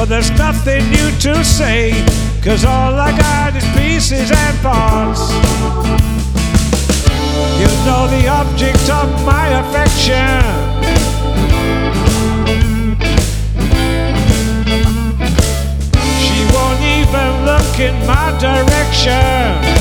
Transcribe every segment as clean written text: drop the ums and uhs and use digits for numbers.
but there's nothing new to say, 'cause all I got is pieces and parts. You know the object of my affection. She won't even look in my direction.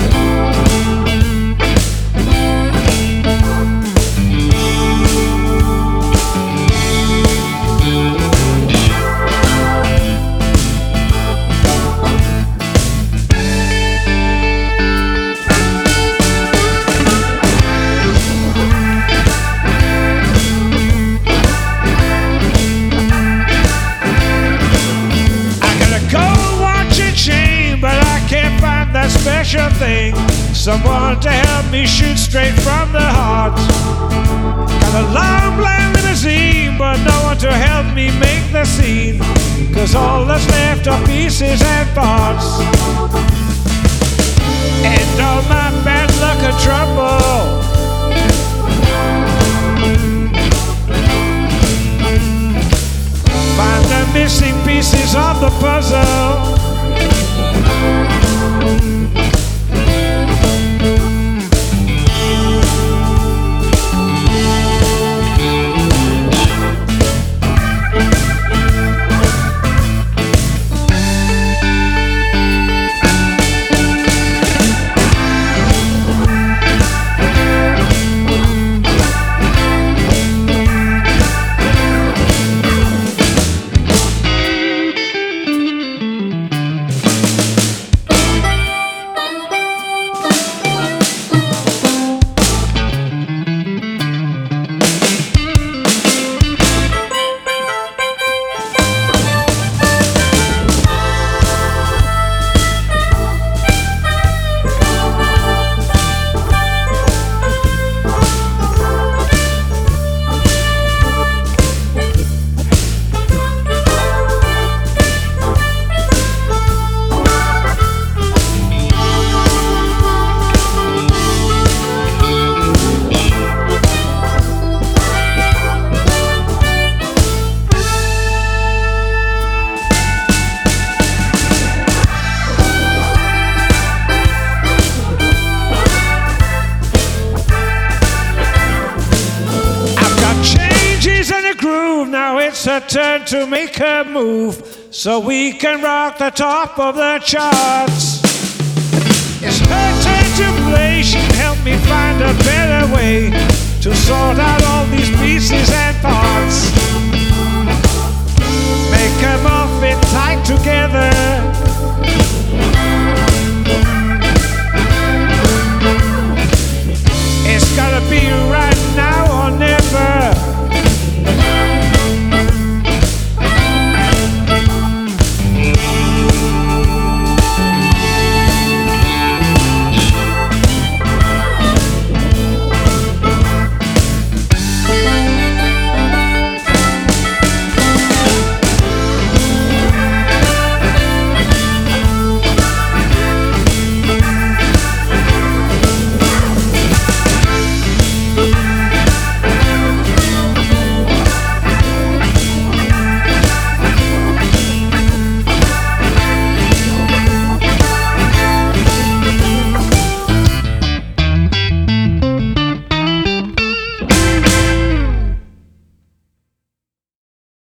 Special thing, someone to help me shoot straight from the heart. Got a long black limousine, but no one to help me make the scene, 'cause all that's left are pieces and parts. And all my bad luck and trouble, find the missing pieces of the puzzle. Now it's her turn to make her move, so we can rock the top of the charts. It's her turn to play, she can help me find a better way to sort out all these pieces and parts.